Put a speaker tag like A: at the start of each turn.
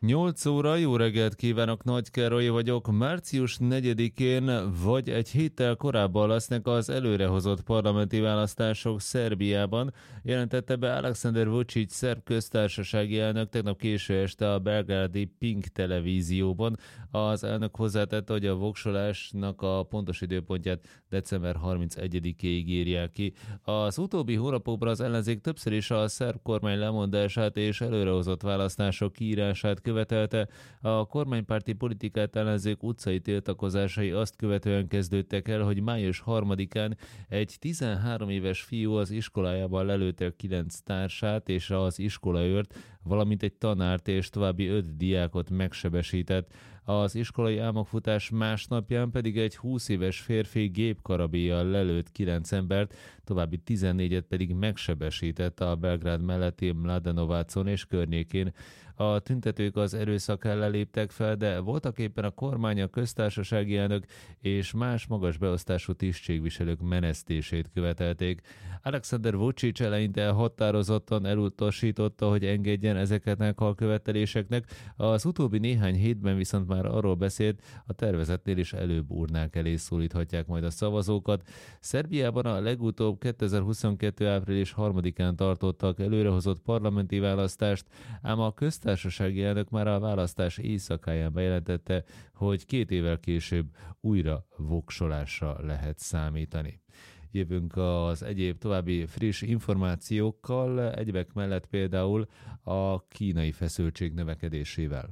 A: 8 óra, jó reggelt kívánok, Nagy Károly vagyok. Március 4-én vagy egy héttel korábban lesznek az előrehozott parlamenti választások Szerbiában, jelentette be Aleksandar Vučić szerb köztársasági elnök tegnap késő este a belgrádi Pink televízióban. Az elnök hozzátette, hogy a voksolásnak a pontos időpontját december 31-ig írják ki. Az utóbbi hónapokban az ellenzék többször is a szerb kormány lemondását és előrehozott választások kiírását követelte. A kormánypárti politikát ellenzék utcai tiltakozásai azt követően kezdődtek el, hogy május 3-án egy 13 éves fiú az iskolájában lelőtte 9 társát és az iskolaőrt, valamint egy tanárt és további 5 diákot megsebesített. Az iskolai álmokfutás másnapján pedig egy 20 éves férfi gépkarabélyjal lelőtt 9 embert, további 14-et pedig megsebesített a Belgrád melletti Mladenovacon és környékén. A tüntetők az erőszak ellen léptek fel, de voltak éppen a kormány, a köztársasági elnök és más magas beosztású tisztségviselők menesztését követelték. Aleksandar Vučić eleinte határozottan elutasította, hogy engedjen ezeknek a követeléseknek. Az utóbbi néhány hétben viszont már arról beszélt, a tervezetnél is előbb urnák elé szólíthatják majd a szavazókat. Szerbiában a legutóbb 2022. április 3-án tartottak előrehozott parlamenti választást, ám a köztársasági elnök már a választás éjszakáján bejelentette, hogy 2 évvel később újra voksolásra lehet számítani. Jövünk az egyéb további friss információkkal, egyebek mellett például a kínai feszültség növekedésével.